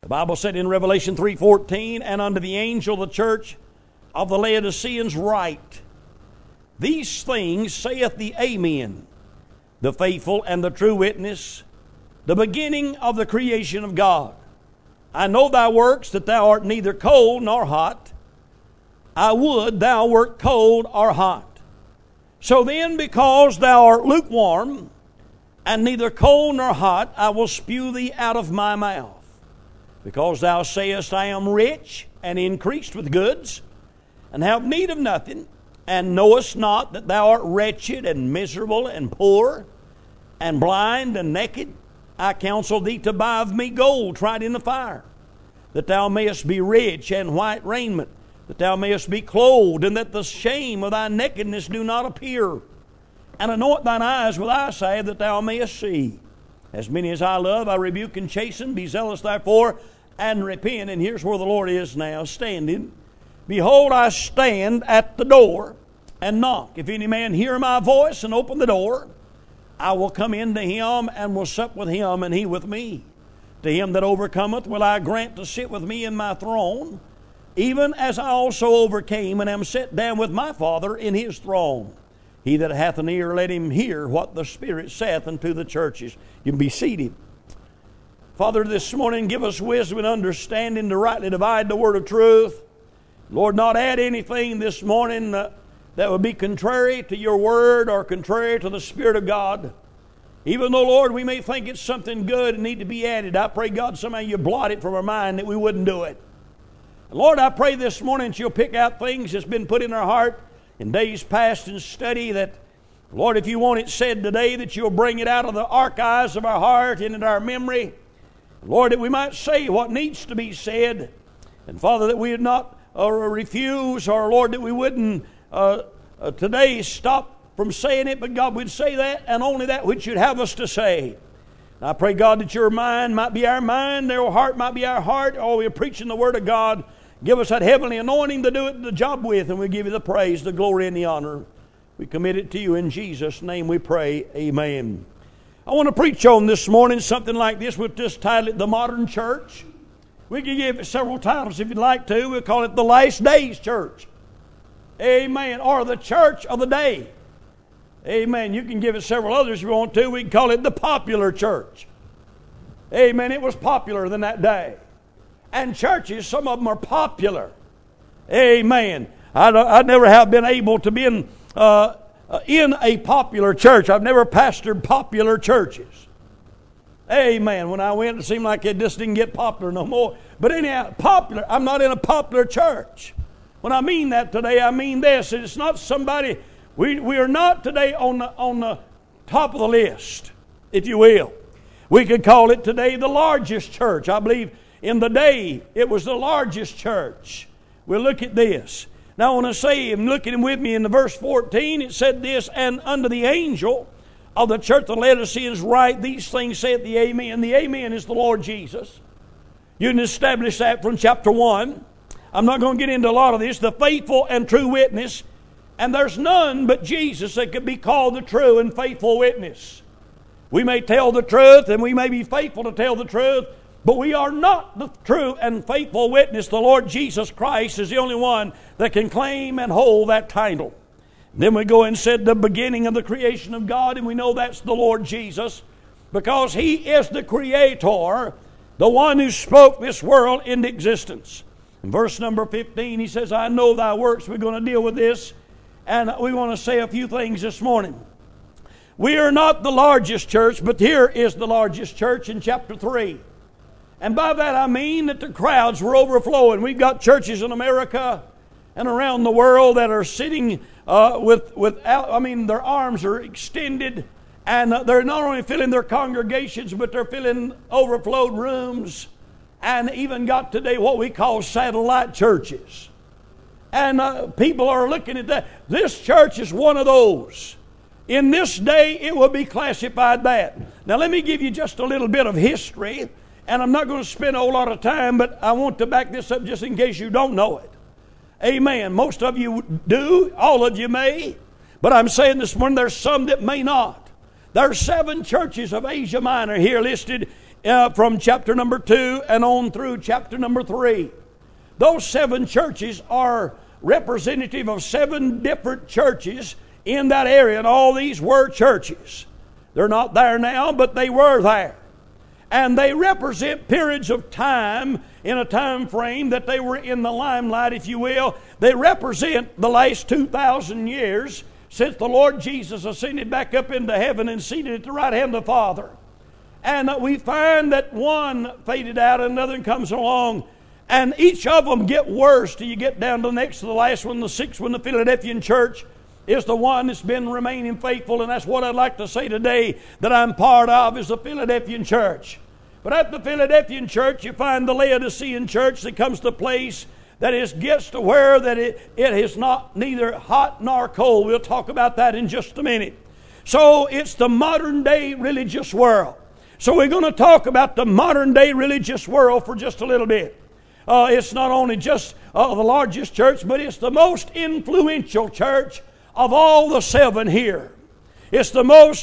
The Bible said in Revelation 3:14, "And unto the angel of the church of the Laodiceans write, These things saith the Amen, the faithful and the true witness, the beginning of the creation of God. I know thy works, that thou art neither cold nor hot. I would thou wert cold or hot. So then, because thou art lukewarm, and neither cold nor hot, I will spew thee out of my mouth. Because thou sayest, I am rich, and increased with goods, and have need of nothing, and knowest not that thou art wretched, and miserable, and poor, and blind, and naked, I counsel thee to buy of me gold tried in the fire, that thou mayest be rich, and white raiment, that thou mayest be clothed, and that the shame of thy nakedness do not appear. And anoint thine eyes with eye salve, that thou mayest see. As many as I love, I rebuke and chasten. Be zealous therefore, and repent." And here's where the Lord is now, standing. "Behold, I stand at the door, and knock. If any man hear my voice, and open the door, I will come in to him, and will sup with him, and he with me. To him that overcometh will I grant to sit with me in my throne, even as I also overcame, and am set down with my Father in his throne. He that hath an ear, let him hear what the Spirit saith unto the churches." You can be seated. Father, this morning give us wisdom and understanding to rightly divide the word of truth. Lord, not add anything this morning that would be contrary to your word or contrary to the Spirit of God. Even though, Lord, we may think it's something good and need to be added, I pray, God, somehow you blot it from our mind that we wouldn't do it. Lord, I pray this morning that you'll pick out things that's been put in our heart in days past in study, that, Lord, if you want it said today, that you'll bring it out of the archives of our heart and in our memory. Lord, that we might say what needs to be said. And Father, that we would not refuse, or Lord, that we wouldn't today stop from saying it, but God, we'd say that and only that which you'd have us to say. And I pray, God, that your mind might be our mind, our heart might be our heart. Oh, we're preaching the word of God. Give us that heavenly anointing to do it the job with, and we give you the praise, the glory, and the honor. We commit it to you in Jesus' name we pray. Amen. I want to preach on this morning something like this. We'll just title it The Modern Church. We can give it several titles if you'd like to. We'll call it The Last Days Church. Amen. Or The Church of the Day. Amen. You can give it several others if you want to. We can call it The Popular Church. Amen. It was popular in that day. And churches, some of them are popular. Amen. I never have been able to be in a popular church. I've never pastored popular churches. Amen. When I went, it seemed like it just didn't get popular no more. But anyhow, popular. I'm not in a popular church. When I mean that today, I mean this. It's not somebody. We are not today on the top of the list, if you will. We could call it today the largest church. I believe in the day it was the largest church. We'll look at this. Now I want to say, and looking with me in the verse 14, it said this, "And unto the angel of the church of the Laodiceans write, These things saith the Amen." The Amen is the Lord Jesus. You can establish that from chapter 1. I'm not going to get into a lot of this. The faithful and true witness. And there's none but Jesus that could be called the true and faithful witness. We may tell the truth and we may be faithful to tell the truth, but we are not the true and faithful witness. The Lord Jesus Christ is the only one that can claim and hold that title. Then we go and said the beginning of the creation of God, and we know that's the Lord Jesus, because He is the Creator, the one who spoke this world into existence. In verse number 15, He says, "I know thy works." We're going to deal with this, and we want to say a few things this morning. We are not the largest church, but here is the largest church in chapter 3. And by that I mean that the crowds were overflowing. We've got churches in America and around the world that are sitting their arms are extended, and they're not only filling their congregations, but they're filling overflowed rooms, and even got today what we call satellite churches. And people are looking at that. This church is one of those. In this day, it will be classified that. Now, let me give you just a little bit of history. And I'm not going to spend a whole lot of time, but I want to back this up just in case you don't know it. Amen. Most of you do. All of you may. But I'm saying this morning there's some that may not. There are 7 churches of Asia Minor here listed from chapter number 2 and on through chapter number 3. Those 7 churches are representative of 7 different churches in that area, and all these were churches. They're not there now, but they were there. And they represent periods of time in a time frame that they were in the limelight, if you will. They represent the last 2,000 years since the Lord Jesus ascended back up into heaven and seated at the right hand of the Father. And we find that one faded out and another comes along, and each of them get worse till you get down to the next to the last one, the 6th one, the Philadelphian church is the one that's been remaining faithful, and that's what I'd like to say today that I'm part of, is the Philadelphian church. But at the Philadelphian church, you find the Laodicean church that comes to a place that gets to where that it is not neither hot nor cold. We'll talk about that in just a minute. So it's the modern day religious world. So we're going to talk about the modern day religious world for just a little bit. It's not only just the largest church, but it's the most influential church of all the 7 here. It's the most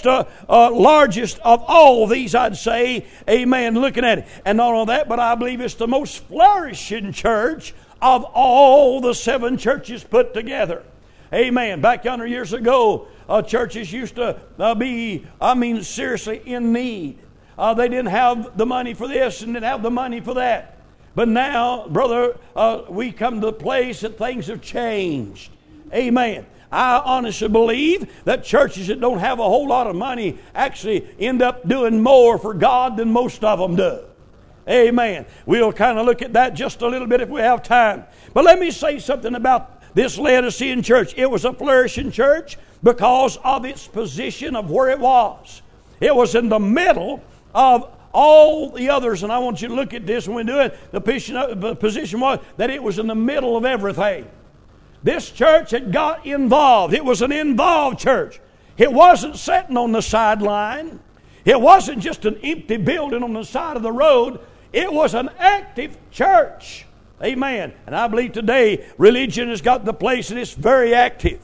largest of all these, I'd say. Amen. Looking at it. And not only that, but I believe it's the most flourishing church of all the 7 churches put together. Amen. Back yonder years ago, churches used to be, seriously in need. They didn't have the money for this and didn't have the money for that. But now, brother, we come to the place that things have changed. Amen. I honestly believe that churches that don't have a whole lot of money actually end up doing more for God than most of them do. Amen. We'll kind of look at that just a little bit if we have time. But let me say something about this Laodicean church. It was a flourishing church because of its position of where it was. It was in the middle of all the others, and I want you to look at this when we do it. The position was that it was in the middle of everything. This church had got involved. It was an involved church. It wasn't sitting on the sideline. It wasn't just an empty building on the side of the road. It was an active church. Amen. And I believe today religion has got the place that it's very active.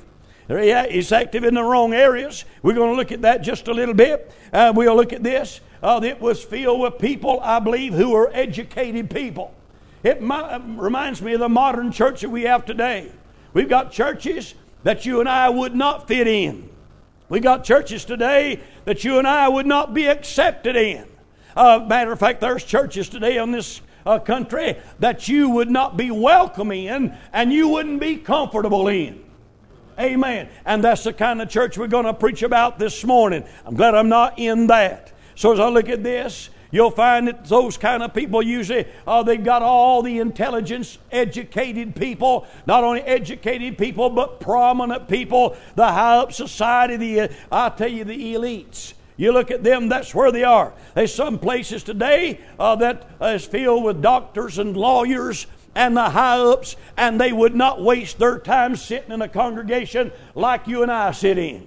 It's active in the wrong areas. We're going to look at that just a little bit. We'll look at this. It was filled with people, I believe, who were educated people. It reminds me of the modern church that we have today. We've got churches that you and I would not fit in. We've got churches today that you and I would not be accepted in. Matter of fact, there's churches today in this country that you would not be welcome in and you wouldn't be comfortable in. Amen. And that's the kind of church we're going to preach about this morning. I'm glad I'm not in that. So as I look at this, you'll find that those kind of people usually, they've got all the intelligence, educated people, not only educated people, but prominent people, the high up society, I tell you, the elites. You look at them, that's where they are. There's some places today that is filled with doctors and lawyers and the high-ups, and they would not waste their time sitting in a congregation like you and I sit in.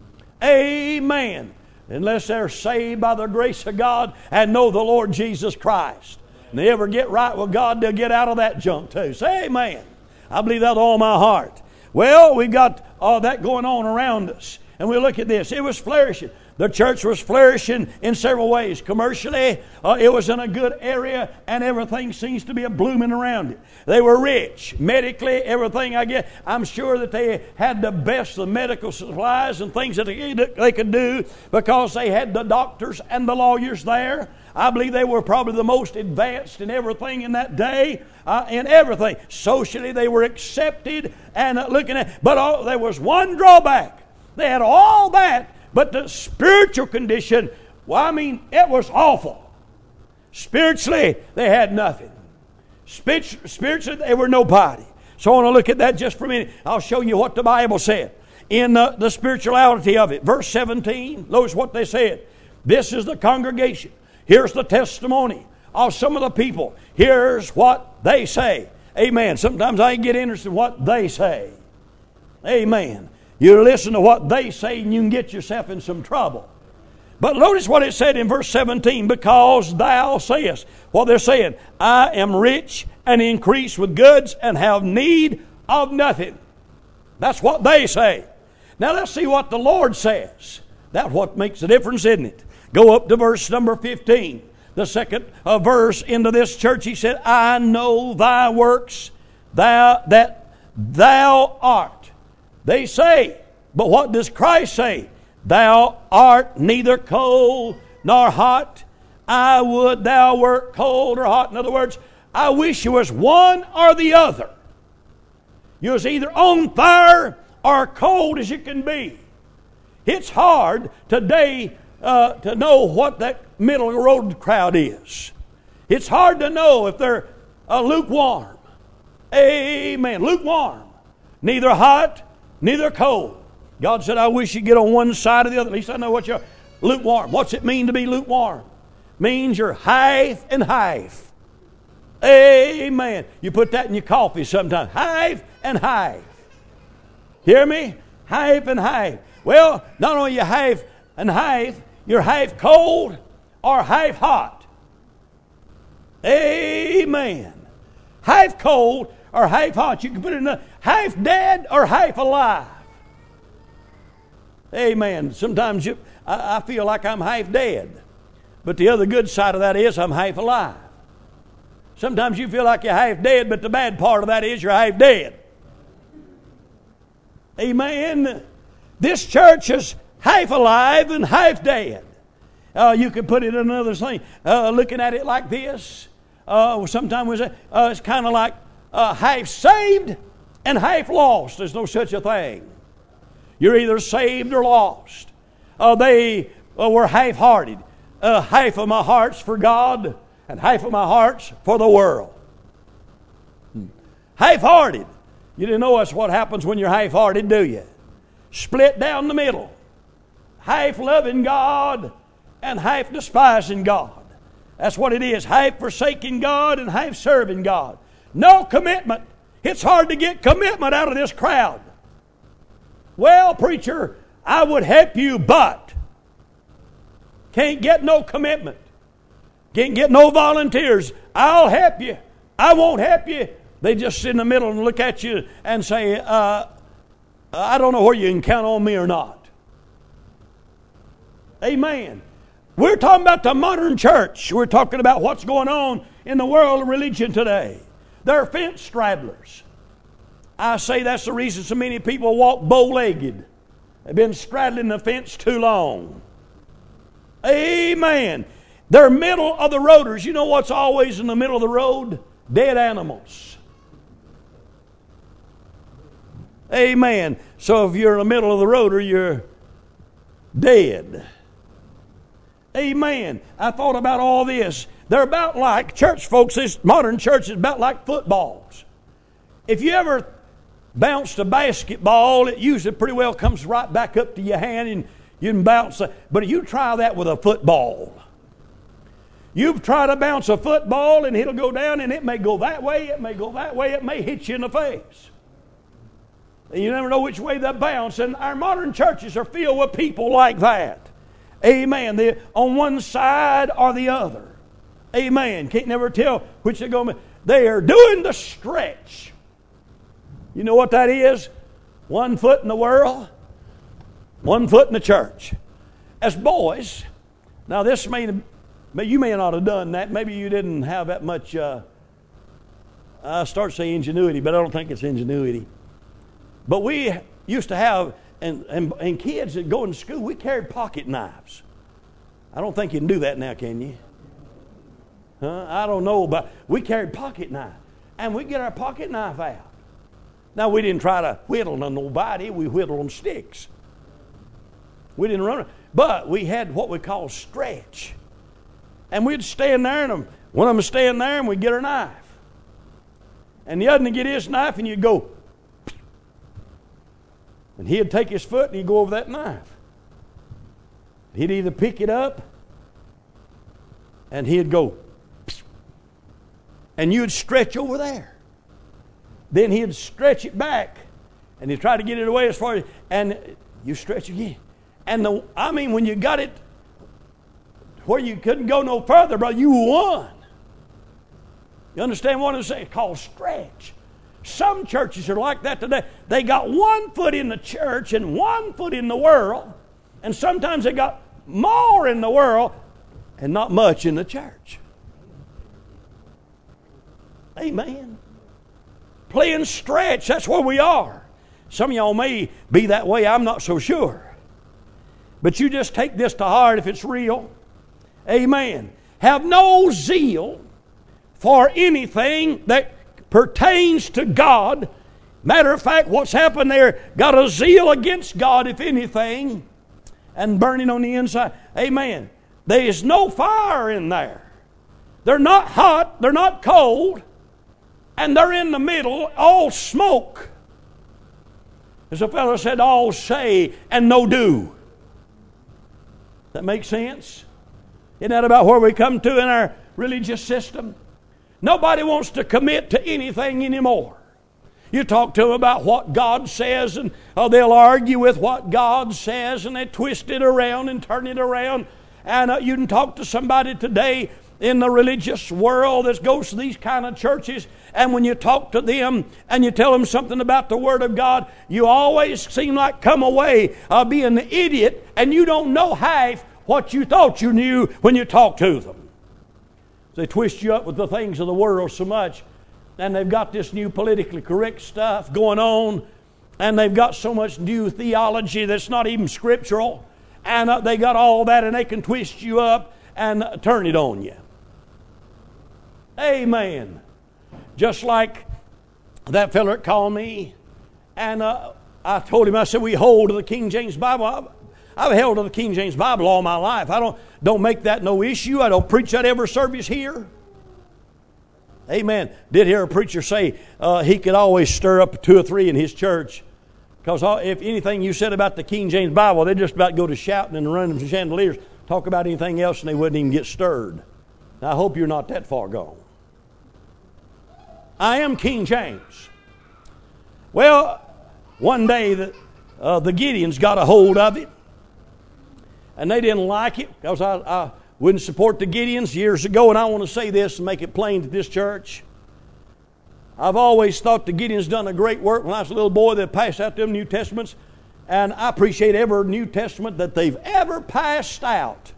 Amen. Unless they're saved by the grace of God and know the Lord Jesus Christ. And they ever get right with God, they'll get out of that junk too. Say amen. I believe that with all my heart. Well, we've got all that going on around us. And we look at this. It was flourishing. The church was flourishing in several ways. Commercially, it was in a good area, and everything seems to be a blooming around it. They were rich. Medically, everything I get. I'm sure that they had the best of medical supplies and things that they could do because they had the doctors and the lawyers there. I believe they were probably the most advanced in everything in that day, in everything. Socially, they were accepted and looking at. But there was one drawback. They had all that. But the spiritual condition, it was awful. Spiritually, they had nothing. Spiritually, they were nobody. So I want to look at that just for a minute. I'll show you what the Bible said in the spirituality of it. Verse 17, notice what they said. This is the congregation. Here's the testimony of some of the people. Here's what they say. Amen. Sometimes I get interested in what they say. Amen. You listen to what they say and you can get yourself in some trouble. But notice what it said in verse 17. Because thou sayest, what they're saying, I am rich and increase with goods and have need of nothing. That's what they say. Now let's see what the Lord says. That's what makes the difference, isn't it? Go up to verse number 15. the second verse into this church. He said, I know thy works, that thou art. They say, but what does Christ say? Thou art neither cold nor hot. I would thou wert cold or hot. In other words, I wish you was one or the other. You was either on fire or cold as you can be. It's hard today to know what that middle of the road crowd is. It's hard to know if they're lukewarm. Amen. Lukewarm. Neither hot, neither cold. God said, I wish you'd get on one side or the other. At least I know what you're lukewarm. What's it mean to be lukewarm? Means you're half and half. Amen. You put that in your coffee sometimes. Half and half. Hear me? Half and half. Well, not only you half and half, you're half cold or half hot. Amen. Half cold or half hot. You can put it in half dead or half alive. Amen. Sometimes I feel like I'm half dead. But the other good side of that is I'm half alive. Sometimes you feel like you're half dead, but the bad part of that is you're half dead. Amen. This church is half alive and half dead. You can put it in another thing. Looking at it like this, sometimes we say it's kind of like half saved and half lost. There's no such a thing. You're either saved or lost. They were half-hearted. Half of my heart's for God and half of my heart's for the world. Half-hearted. You didn't know that's what happens when you're half-hearted, do you? Split down the middle. Half loving God and half despising God. That's what it is. Half forsaking God and half serving God. No commitment. It's hard to get commitment out of this crowd. Well, preacher, I would help you, but can't get no commitment. Can't get no volunteers. I'll help you. I won't help you. They just sit in the middle and look at you and say, I don't know whether you can count on me or not. Amen. We're talking about the modern church. We're talking about what's going on in the world of religion today. They're fence straddlers. I say that's the reason so many people walk bow-legged. They've been straddling the fence too long. Amen. They're middle of the roaders. You know what's always in the middle of the road? Dead animals. Amen. So if you're in the middle of the roader, you're dead. Amen. I thought about all this. They're about like, church folks, this modern church is about like footballs. If you ever bounced a basketball, it usually pretty well comes right back up to your hand and you can bounce it. But you try that with a football. You've tried to bounce a football and it'll go down and it may go that way, it may go that way, it may hit you in the face. And you never know which way they bounce. And our modern churches are filled with people like that. Amen. They're on one side or the other. Amen. Can't never tell which they're going to be. They are doing the stretch. You know what that is? 1 foot in the world, 1 foot in the church. As boys, now this you may not have done that. Maybe you didn't have that much, I start saying ingenuity, but I don't think it's ingenuity. But we used to have, and kids that go into school, we carried pocket knives. I don't think you can do that now, can you? I don't know, but we carried pocket knife. And we'd get our pocket knife out. Now, we didn't try to whittle on nobody. We whittled on sticks. We didn't run it. But we had what we call stretch. And we'd stand there, and one of them would stand there, and we'd get our knife. And the other would get his knife, and you'd go. And he'd take his foot, and he'd go over that knife. He'd either pick it up, and he'd go. And you'd stretch over there. Then he'd stretch it back. And he'd try to get it away as far as... And you stretch again. And when you got it where you couldn't go no further, brother, you won. You understand what I'm saying? It's called stretch. Some churches are like that today. They got 1 foot in the church and 1 foot in the world. And sometimes they got more in the world and not much in the church. Amen. Playing stretch, that's where we are. Some of y'all may be that way, I'm not so sure. But you just take this to heart if it's real. Amen. Have no zeal for anything that pertains to God. Matter of fact, what's happened there, got a zeal against God, if anything, and burning on the inside. Amen. There is no fire in there. They're not hot, they're not cold, and they're in the middle, all smoke. As a fellow said, all say and no do. That makes sense? Isn't that about where we come to in our religious system? Nobody wants to commit to anything anymore. You talk to them about what God says, and they'll argue with what God says, and they twist it around and turn it around. And you can talk to somebody today in the religious world that goes to these kind of churches, and when you talk to them and you tell them something about the Word of God, you always seem like come away being an idiot, and you don't know half what you thought you knew when you talked to them. They twist you up with the things of the world so much, and they've got this new politically correct stuff going on, and they've got so much new theology that's not even scriptural, and they got all that, and they can twist you up and turn it on you. Amen. Just like that fella that called me, and I told him, I said, we hold to the King James Bible. I've held to the King James Bible all my life. I don't make that no issue. I don't preach that every service here. Amen. Did hear a preacher say he could always stir up 2 or 3 in his church, because if anything you said about the King James Bible, they'd just about go to shouting and running some chandeliers, talk about anything else, and they wouldn't even get stirred. Now, I hope you're not that far gone. I am King James. Well, one day the Gideons got a hold of it, and they didn't like it, because I wouldn't support the Gideons years ago, and I want to say this and make it plain to this church. I've always thought the Gideons done a great work. When I was a little boy, they passed out them New Testaments, and I appreciate every New Testament that they've ever passed out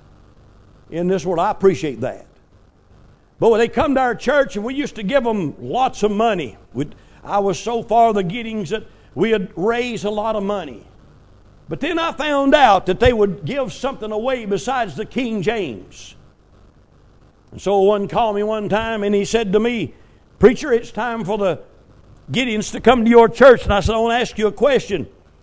in this world. I appreciate that. But when they come to our church, and we used to give them lots of money. I was so far the Gideons that we had raised a lot of money. But then I found out that they would give something away besides the King James. And so one called me one time, and he said to me, "Preacher, it's time for the Gideons to come to your church." And I said, "I want to ask you a question.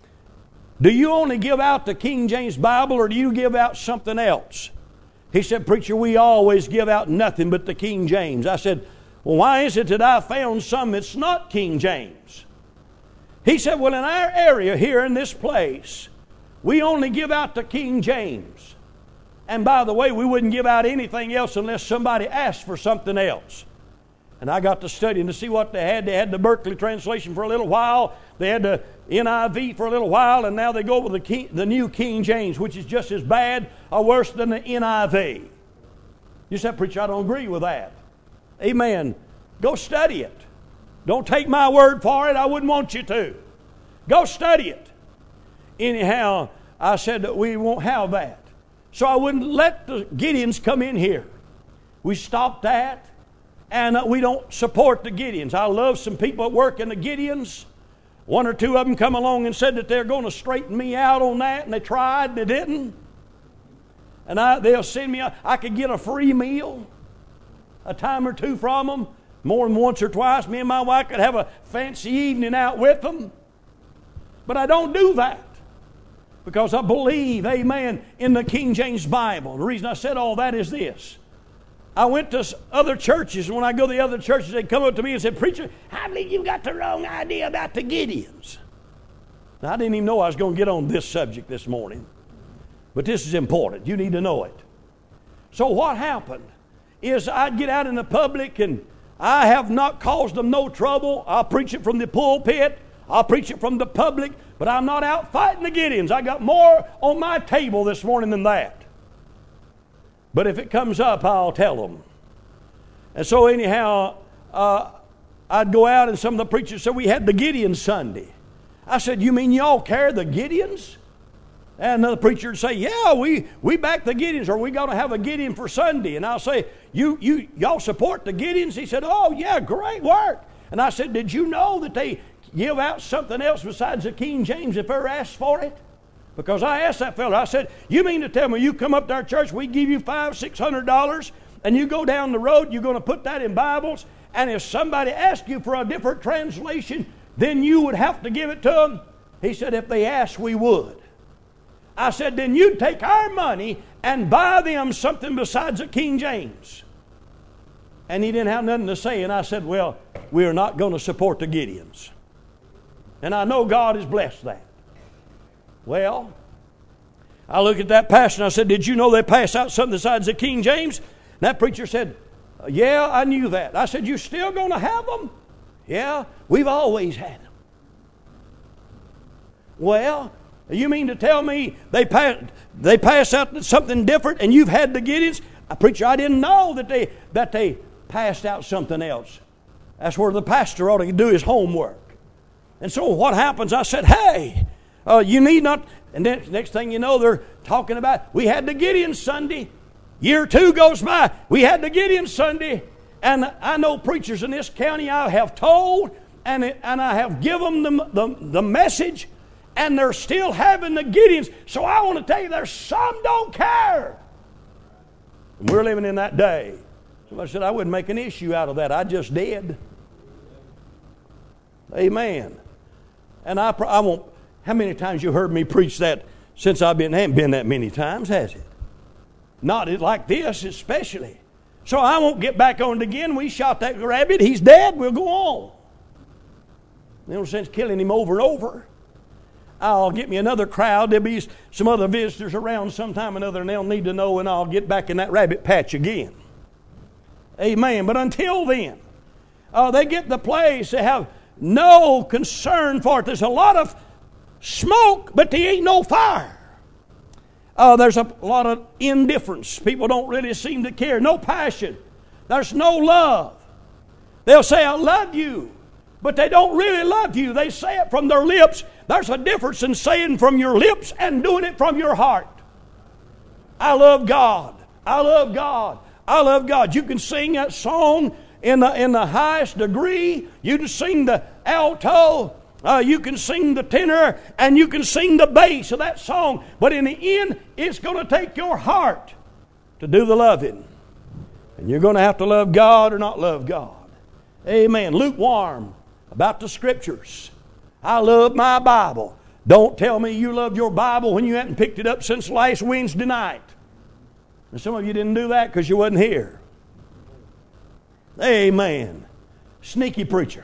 Do you only give out the King James Bible, or do you give out something else?" He said, "Preacher, we always give out nothing but the King James." I said, "Well, why is it that I found some that's not King James?" He said, "Well, in our area here in this place, we only give out the King James. And by the way, we wouldn't give out anything else unless somebody asked for something else." And I got to studying to see what they had. They had the Berkeley translation for a little while. They had the NIV for a little while. And now they go with the New King James, which is just as bad or worse than the NIV. You said, "Preacher, I don't agree with that." Amen. Go study it. Don't take my word for it. I wouldn't want you to. Go study it. Anyhow, I said that we won't have that. So I wouldn't let the Gideons come in here. We stopped that. And we don't support the Gideons. I love some people that work in the Gideons. 1 or 2 of them come along and said that they're going to straighten me out on that, and they tried and they didn't. And they'll send me, I could get a free meal a time or 2 from them, more than once or twice. Me and my wife could have a fancy evening out with them. But I don't do that, because I believe, amen, in the King James Bible. The reason I said all that is this. I went to other churches, and when I go to the other churches, they'd come up to me and said, "Preacher, I believe you've got the wrong idea about the Gideons." Now, I didn't even know I was going to get on this subject this morning. But this is important. You need to know it. So what happened is I'd get out in the public, and I have not caused them no trouble. I'll preach it from the pulpit. I'll preach it from the public. But I'm not out fighting the Gideons. I got more on my table this morning than that. But if it comes up, I'll tell them. And so anyhow, I'd go out, and some of the preachers said, "We had the Gideon Sunday." I said, "You mean y'all carry the Gideons?" And another preacher would say, yeah, we back the Gideons, or we got to have a Gideon for Sunday. And I'll say, y'all support the Gideons? He said, oh, yeah, great work. And I said, did you know that they give out something else besides the King James if they're asked for it? Because I asked that fellow, I said, you mean to tell me you come up to our church, we give you $500-$600, and you go down the road, you're going to put that in Bibles, and if somebody asks you for a different translation, then you would have to give it to them? He said, if they asked, we would. I said, then you'd take our money and buy them something besides a King James. And he didn't have nothing to say. And I said, well, we're not going to support the Gideons. And I know God has blessed that. Well, I looked at that pastor and I said, did you know they pass out something besides the King James? And that preacher said, yeah, I knew that. I said, you still going to have them? Yeah, we've always had them. Well, you mean to tell me they pass out something different and you've had the Gideons? Preacher, I didn't know that they passed out something else. That's where the pastor ought to do his homework. And so what happens, I said, hey, you need not... And then next thing you know, they're talking about, we had the Gideon Sunday. Year 2 goes by, we had the Gideon Sunday. And I know preachers in this county I have told, and I have given them the message, and they're still having the Gideons. So I want to tell you, there's some don't care. And we're living in that day. Somebody said, I wouldn't make an issue out of that. I just did. Amen. And I won't... How many times you heard me preach that since I've been... Ain't been that many times, has it? Not like this, especially. So I won't get back on it again. We shot that rabbit. He's dead. We'll go on. There's no sense killing him over and over. I'll get me another crowd. There'll be some other visitors around sometime or another, and they'll need to know, and I'll get back in that rabbit patch again. Amen. But until then, they get the place. They have no concern for it. There's a lot of smoke, but there ain't no fire. There's a lot of indifference. People don't really seem to care. No passion. There's no love. They'll say, I love you, but they don't really love you. They say it from their lips. There's a difference in saying from your lips and doing it from your heart. I love God. I love God. I love God. You can sing that song in the highest degree. You can sing the alto. You can sing the tenor, and you can sing the bass of that song. But in the end, it's going to take your heart to do the loving. And you're going to have to love God or not love God. Amen. Lukewarm about the Scriptures. I love my Bible. Don't tell me you love your Bible when you hadn't picked it up since last Wednesday night. And some of you didn't do that because you wasn't here. Amen. Sneaky preacher.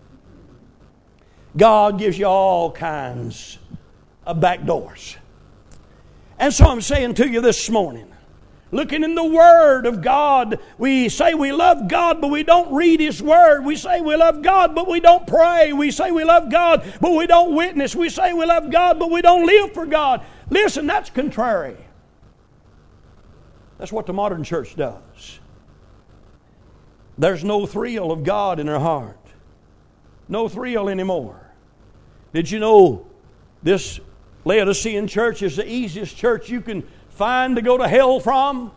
God gives you all kinds of back doors. And so I'm saying to you this morning, looking in the Word of God, we say we love God, but we don't read His Word. We say we love God, but we don't pray. We say we love God, but we don't witness. We say we love God, but we don't live for God. Listen, that's contrary. That's what the modern church does. There's no thrill of God in their heart. No thrill anymore. Did you know this Laodicean church is the easiest church you can find to go to hell from?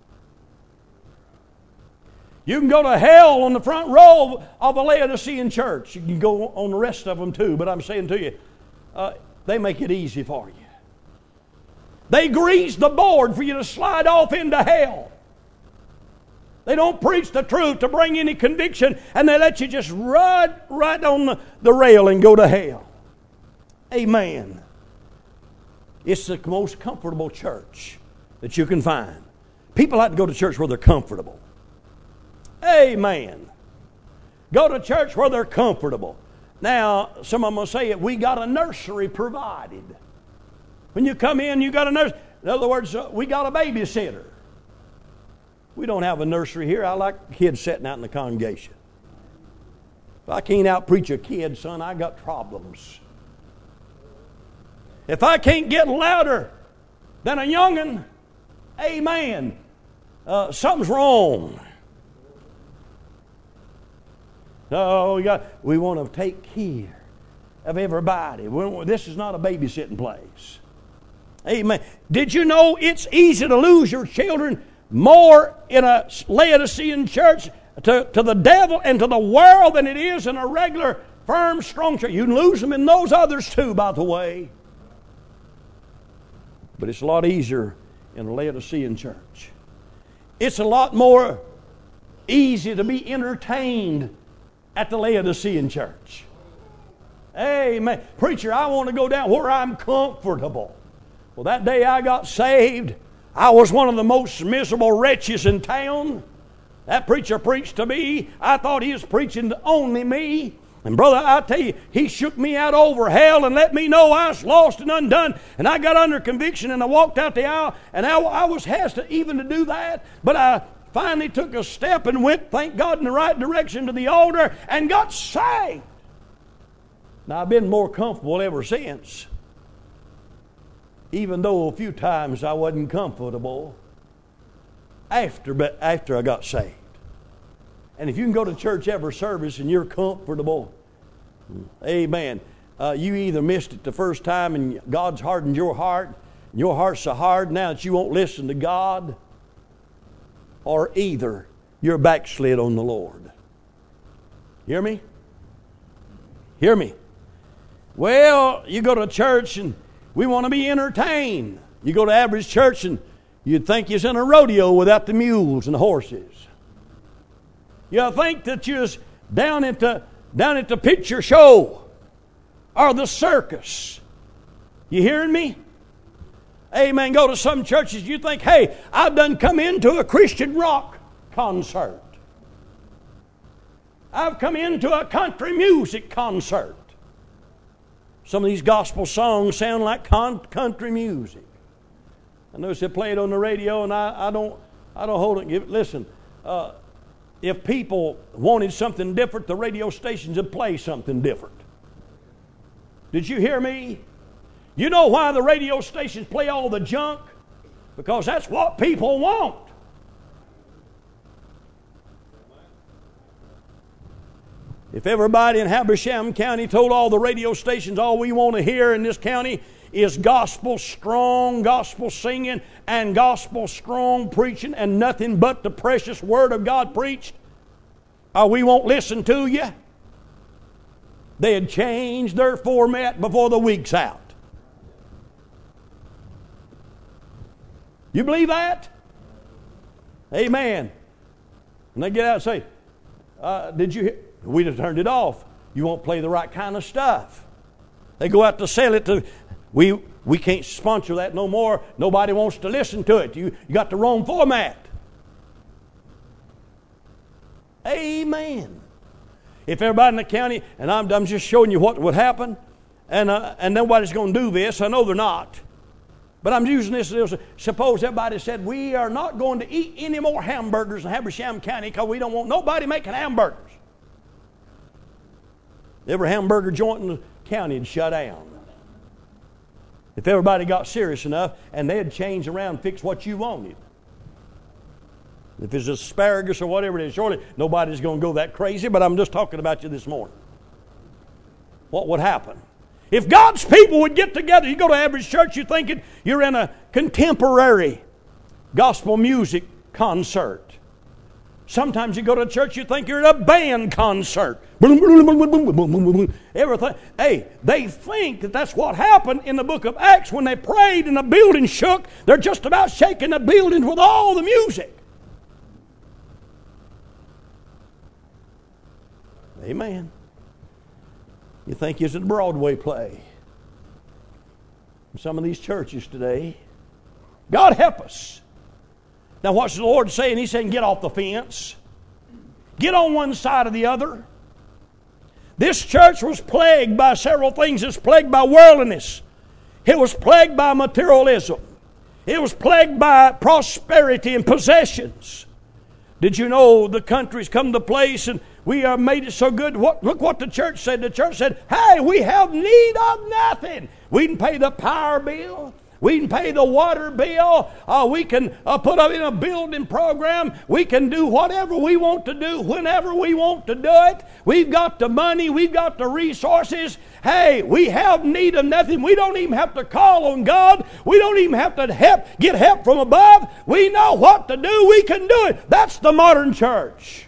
You can go to hell on the front row of a Laodicean church. You can go on the rest of them too, but I'm saying to you, they make it easy for you. They grease the board for you to slide off into hell. They don't preach the truth to bring any conviction, and they let you just run right on the rail and go to hell. Amen. It's the most comfortable church that you can find. People like to go to church where they're comfortable. Amen. Go to church where they're comfortable. Now, some of them will say it, we got a nursery provided. When you come in, you got a nursery. In other words, we got a babysitter. We don't have a nursery here. I like kids sitting out in the congregation. If I can't out-preach a kid, son, I got problems. If I can't get louder than a young'un, amen, something's wrong. No, we want to take care of everybody. This is not a babysitting place. Amen. Did you know it's easy to lose your children more in a Laodicean church to the devil and to the world than it is in a regular, firm, strong church? You can lose them in those others too, by the way. But it's a lot easier in a Laodicean church. It's a lot more easy to be entertained at the Laodicean church. Amen. Preacher, I want to go down where I'm comfortable. Well, that day I got saved, I was one of the most miserable wretches in town. That preacher preached to me. I thought he was preaching to only me. And brother, I tell you, he shook me out over hell and let me know I was lost and undone. And I got under conviction and I walked out the aisle. And I was hesitant even to do that. But I finally took a step and went, thank God, in the right direction to the altar and got saved. Now, I've been more comfortable ever since. Even though a few times I wasn't comfortable after I got saved. And if you can go to church every service and you're comfortable, amen, you either missed it the first time and God's hardened your heart, and your heart's so hard now that you won't listen to God, or either you're backslid on the Lord. Hear me? Hear me. Well, you go to church and we want to be entertained. You go to average church and you'd think you're in a rodeo without the mules and the horses. You think that you're down at the picture show or the circus. You hearing me? Amen. Go to some churches, you think, hey, I've done come into a Christian rock concert. I've come into a country music concert. Some of these gospel songs sound like country music. I notice they play it on the radio, and I don't hold it. Listen, if people wanted something different, the radio stations would play something different. Did you hear me? You know why the radio stations play all the junk? Because that's what people want. If everybody in Habersham County told all the radio stations all we want to hear in this county is gospel strong, gospel singing, and gospel strong preaching, and nothing but the precious Word of God preached, or we won't listen to you, they'd change their format before the week's out. You believe that? Amen. And they get out and say, did you hear? We'd have turned it off. You won't play the right kind of stuff. They go out to sell it to, we can't sponsor that no more. Nobody wants to listen to it. You got the wrong format. Amen. If everybody in the county, and I'm just showing you what would happen, and nobody's going to do this. I know they're not. But I'm using this as suppose everybody said, we are not going to eat any more hamburgers in Habersham County because we don't want nobody making hamburgers. Every hamburger joint in the county would shut down. If everybody got serious enough and they'd change around and fix what you wanted. If it's asparagus or whatever it is, surely nobody's going to go that crazy, but I'm just talking about you this morning. What would happen? If God's people would get together, you go to average church, you're thinking you're in a contemporary gospel music concert. Sometimes you go to church, you think you're at a band concert. Everything. Hey, they think that that's what happened in the book of Acts when they prayed and the building shook. They're just about shaking the building with all the music. Amen. You think it's a Broadway play. Some of these churches today. God help us. Now what's the Lord saying? He's saying get off the fence. Get on one side or the other. This church was plagued by several things. It was plagued by worldliness. It was plagued by materialism. It was plagued by prosperity and possessions. Did you know the country's come to a place and we are made it so good? Look what the church said. The church said, hey, we have need of nothing. We can pay the power bill. We can pay the water bill. We can put up in a building program. We can do whatever we want to do whenever we want to do it. We've got the money. We've got the resources. Hey, we have need of nothing. We don't even have to call on God. We don't even have to get help from above. We know what to do. We can do it. That's the modern church.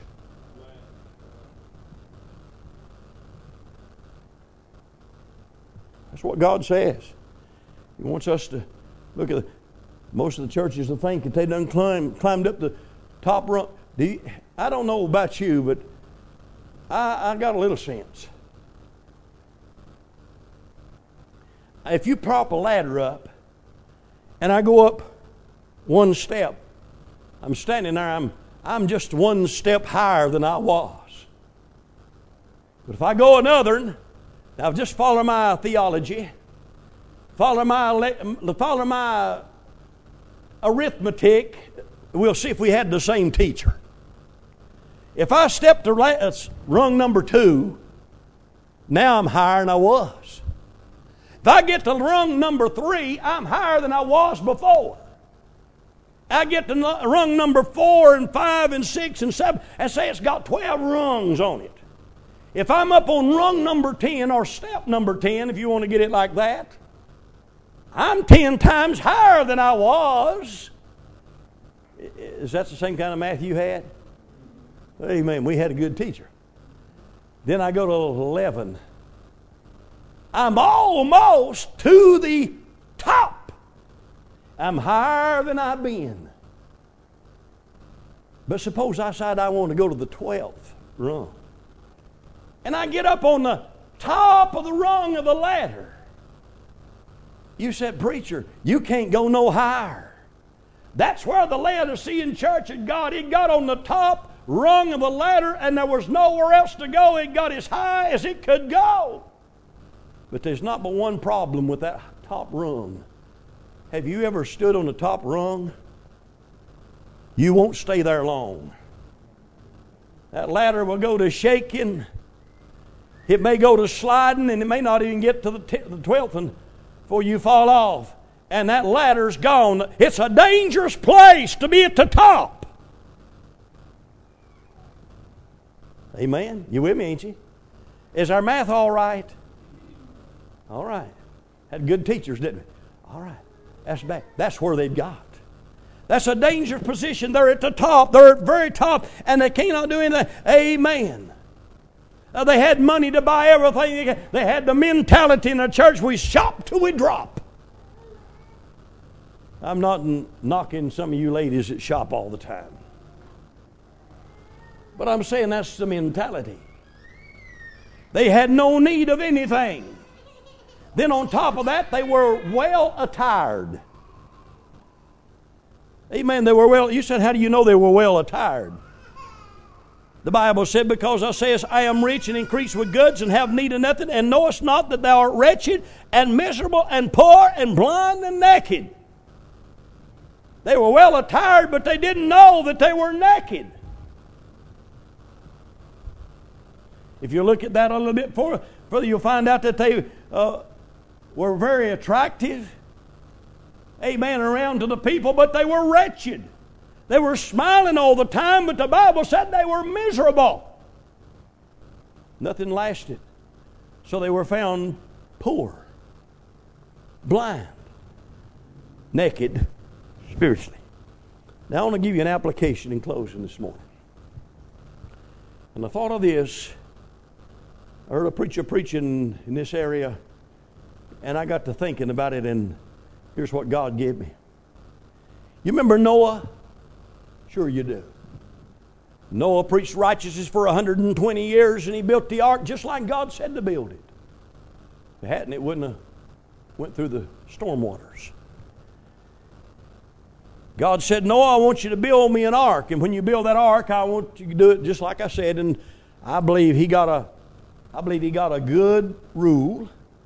That's what God says. He wants us to look at most of the churches to think that they done climbed up the top rung. I don't know about you, but I got a little sense. If you prop a ladder up and I go up one step, I'm standing there, I'm just one step higher than I was. But if I go another, now just follow my theology, follow my arithmetic, we'll see if we had the same teacher. If I step to rung number 2, now I'm higher than I was. If I get to rung number 3, I'm higher than I was before. I get to rung number 4 and 5 and 6 and 7 and say it's got 12 rungs on it. If I'm up on rung number 10 or step number 10, if you want to get it like that, I'm 10 times higher than I was. Is that the same kind of math you had? Amen. We had a good teacher. Then I go to 11. I'm almost to the top. I'm higher than I've been. But suppose I decide I want to go to the 12th rung. And I get up on the top of the rung of the ladder. You said, preacher, you can't go no higher. That's where the Laodicean church had got. It got on the top rung of the ladder and there was nowhere else to go. It got as high as it could go. But there's not but one problem with that top rung. Have you ever stood on the top rung? You won't stay there long. That ladder will go to shaking. It may go to sliding, and it may not even get to the 12th one before you fall off. And that ladder's gone. It's a dangerous place to be at the top. Amen? You with me, ain't you? Is our math all right? All right. Had good teachers, didn't we? All right. That's back. That's where they've got. That's a dangerous position. They're at the top. They're at the very top, and they cannot do anything. Amen. They had money to buy everything. They had the mentality in the church, we shop till we drop. I'm not knocking some of you ladies that shop all the time. But I'm saying that's the mentality. They had no need of anything. Then on top of that, they were well attired. Amen. They were well. You said, how do you know they were well attired? The Bible said, because thou sayest, I am rich and increase with goods and have need of nothing, and knowest not that thou art wretched and miserable and poor and blind and naked. They were well attired, but they didn't know that they were naked. If you look at that a little bit further, you'll find out that they were very attractive, amen, around to the people, but they were wretched. They were smiling all the time, but the Bible said they were miserable. Nothing lasted. So they were found poor, blind, naked, spiritually. Now I want to give you an application in closing this morning. And I thought of this. I heard a preacher preaching in this area, and I got to thinking about it, and here's what God gave me. You remember Noah? Sure you do. Noah preached righteousness for 120 years, and he built the ark just like God said to build it. If it hadn't, it wouldn't have went through the storm waters. God said, Noah, I want you to build me an ark, and when you build that ark, I want you to do it just like I said. And I believe he got a good rule.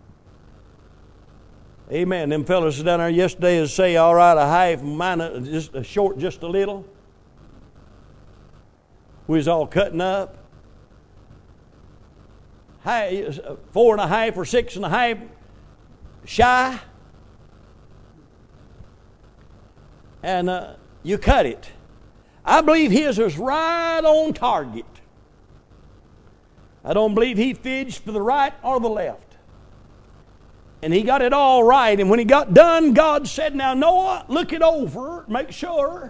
Amen. Them fellas down there yesterday is say, all right, a half, mine just a short, just a little. We was all cutting up. 4.5 or 6.5 shy. and you cut it. I believe his was right on target. I don't believe he fidged to the right or the left. And he got it all right. And when he got done, God said, now Noah, look it over, make sure.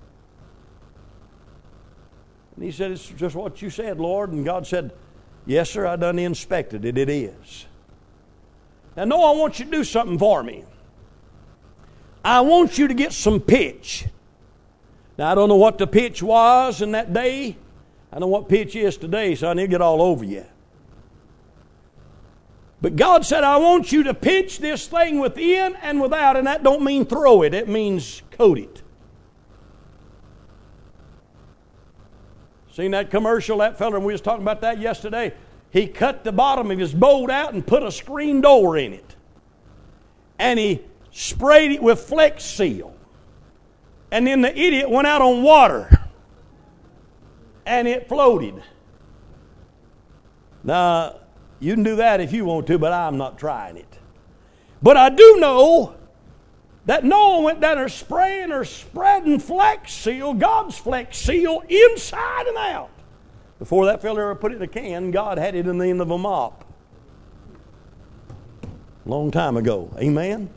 And he said, it's just what you said, Lord. And God said, yes, sir, I done inspected it. It is. Now, Noah, I want you to do something for me. I want you to get some pitch. Now, I don't know what the pitch was in that day. I know what pitch is today, son. It'll get all over you. But God said, I want you to pitch this thing within and without. And that don't mean throw it. It means coat it. Seen that commercial? That fella, and we was talking about that yesterday. He cut the bottom of his boat out and put a screen door in it. And he sprayed it with Flex Seal. And then the idiot went out on water. And it floated. Now, you can do that if you want to, but I'm not trying it. But I do know that Noah went down there spraying or spreading Flex Seal, God's Flex Seal, inside and out. Before that fella ever put it in a can, God had it in the end of a mop. Long time ago. Amen?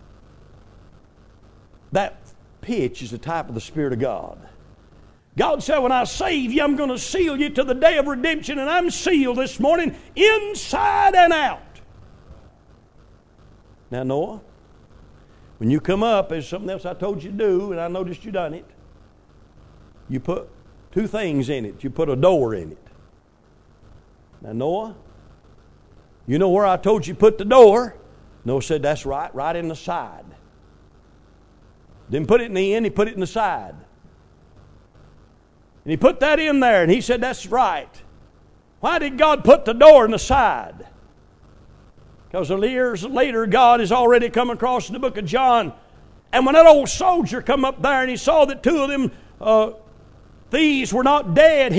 That pitch is the type of the Spirit of God. God said, when I save you, I'm going to seal you to the day of redemption, and I'm sealed this morning inside and out. Now, Noah, when you come up, there's something else I told you to do, and I noticed you done it. You put two things in it. You put a door in it. Now, Noah, you know where I told you put the door? Noah said, that's right, right in the side. Didn't put it in the end, he put it in the side. And he put that in there, and he said, that's right. Why did God put the door in the side? Because years later, God has already come across in the book of John. And when that old soldier come up there and he saw that two of them thieves were not dead,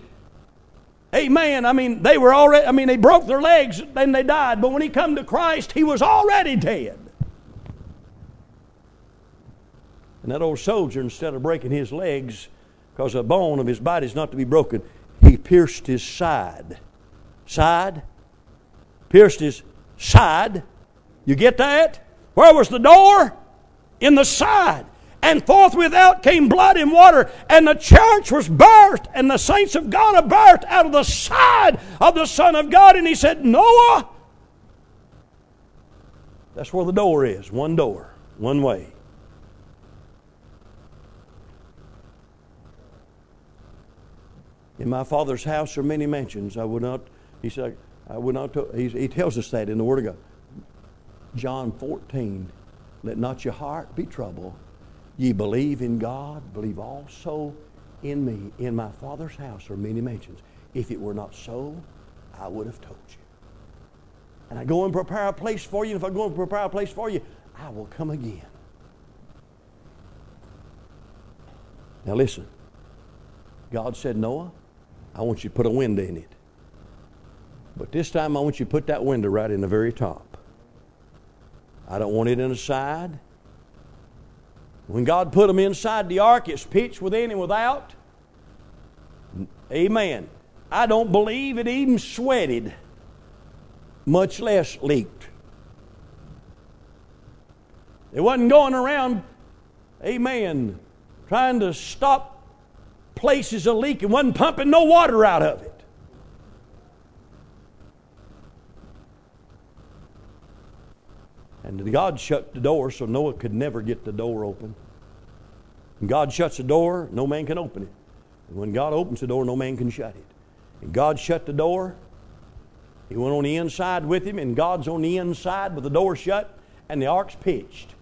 amen, they were already, they broke their legs and they died. But when he come to Christ, he was already dead. And that old soldier, instead of breaking his legs, because a bone of his body is not to be broken, he pierced his side. Pierced his side. You get that? Where was the door? In the side. And forthwith out came blood and water, and the church was birthed, and the saints of God are birthed out of the side of the Son of God. And he said, Noah, that's where the door is. One door, one way. In my Father's house are many mansions. I would not, he said, I would not, he tells us that in the Word of God. John 14, let not your heart be troubled. Ye believe in God, believe also in me. In my Father's house are many mansions. If it were not so, I would have told you. And I go and prepare a place for you. And if I go and prepare a place for you, I will come again. Now listen. God said, Noah, I want you to put a window in it. But this time I want you to put that window right in the very top. I don't want it in the side. When God put them inside the ark, it's pitched within and without. Amen. I don't believe it even sweated, much less leaked. It wasn't going around, amen, trying to stop places of leak. It wasn't pumping no water out of it. And God shut the door so Noah could never get the door open. When God shuts the door, no man can open it. And when God opens the door, no man can shut it. And God shut the door. He went on the inside with him, and God's on the inside with the door shut, and the ark's pitched.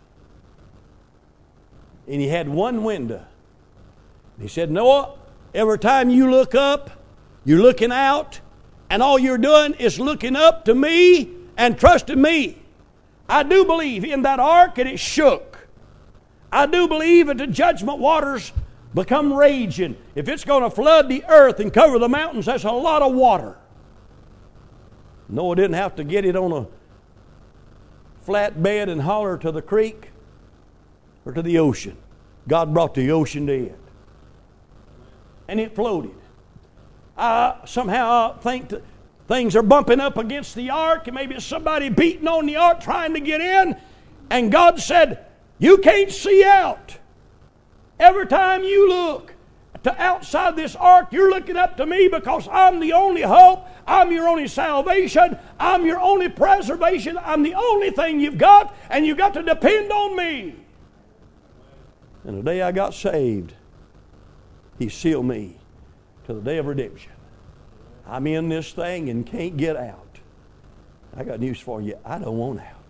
And he had one window. He said, Noah, every time you look up, you're looking out, and all you're doing is looking up to me and trusting me. I do believe in that ark, and it shook. I do believe that the judgment waters become raging. If it's going to flood the earth and cover the mountains, that's a lot of water. Noah didn't have to get it on a flat bed and holler to the creek or to the ocean. God brought the ocean to it. And it floated. Somehow I think that things are bumping up against the ark, and maybe it's somebody beating on the ark trying to get in. And God said, you can't see out. Every time you look to outside this ark, you're looking up to me, because I'm the only hope. I'm your only salvation. I'm your only preservation. I'm the only thing you've got, and you've got to depend on me. And the day I got saved, He sealed me to the day of redemption. I'm in this thing and can't get out. I got news for you. I don't want out.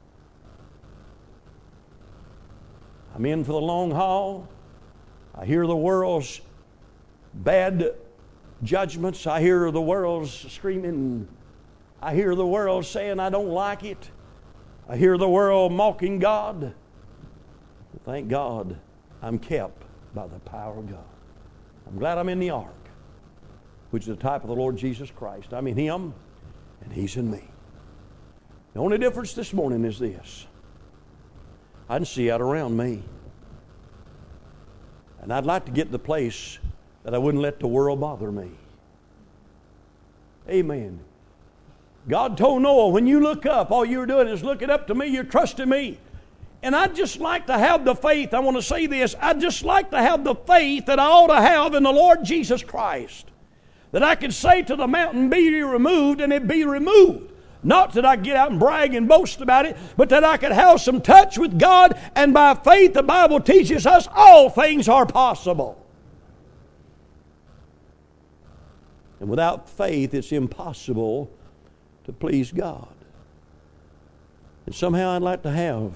I'm in for the long haul. I hear the world's bad judgments. I hear the world's screaming. I hear the world saying I don't like it. I hear the world mocking God. But thank God I'm kept by the power of God. I'm glad I'm in the ark, which is the type of the Lord Jesus Christ. I'm in Him, and He's in me. The only difference this morning is this. I can see out around me. And I'd like to get to the place that I wouldn't let the world bother me. Amen. God told Noah, when you look up, all you're doing is looking up to me, you're trusting me. And I'd just like to have the faith, I want to say this, I'd just like to have the faith that I ought to have in the Lord Jesus Christ. That I could say to the mountain, be removed, and it be removed. Not that I get out and brag and boast about it, but that I could have some touch with God, and by faith the Bible teaches us all things are possible. And without faith it's impossible to please God. And somehow I'd like to have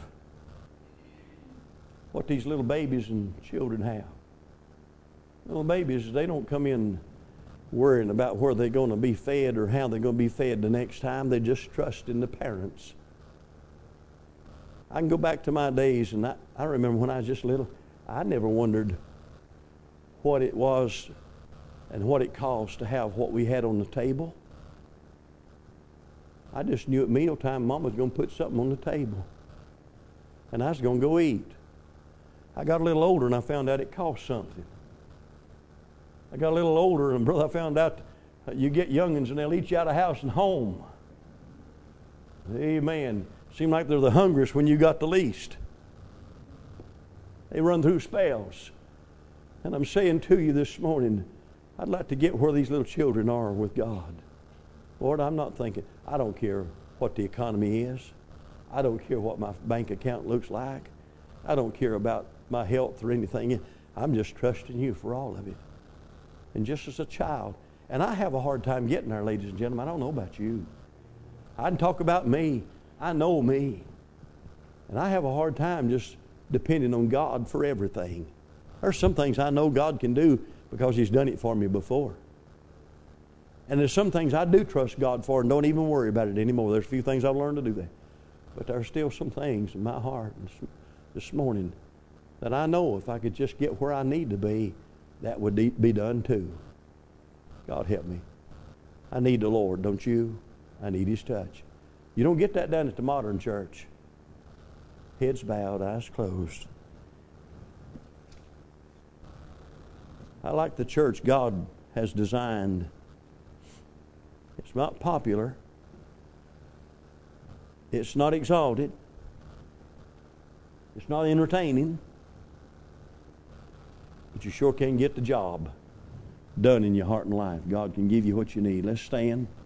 what these little babies and children have. Little babies, they don't come in worrying about where they're going to be fed or how they're going to be fed the next time. They just trust in the parents. I can go back to my days, and I remember when I was just little, I never wondered what it was and what it cost to have what we had on the table. I just knew at mealtime Mama was going to put something on the table, and I was going to go eat. I got a little older and I found out it cost something. I got a little older, and brother, I found out you get young'uns and they'll eat you out of house and home. Amen. Seem like they're the hungriest when you got the least. They run through spells. And I'm saying to you this morning, I'd like to get where these little children are with God. Lord, I'm not thinking, I don't care what the economy is. I don't care what my bank account looks like. I don't care about my health or anything. I'm just trusting you for all of it. And just as a child, and I have a hard time getting there, ladies and gentlemen. I don't know about you. I can talk about me. I know me. And I have a hard time just depending on God for everything. There's some things I know God can do because He's done it for me before. And there's some things I do trust God for and don't even worry about it anymore. There's a few things I've learned to do that. But there's still some things in my heart this morning that I know if I could just get where I need to be, that would be done too. God help me. I need the Lord, don't you? I need His touch. You don't get that done at the modern church. Heads bowed, eyes closed. I like the church God has designed. It's not popular. It's not exalted. It's not entertaining. But you sure can get the job done in your heart and life. God can give you what you need. Let's stand.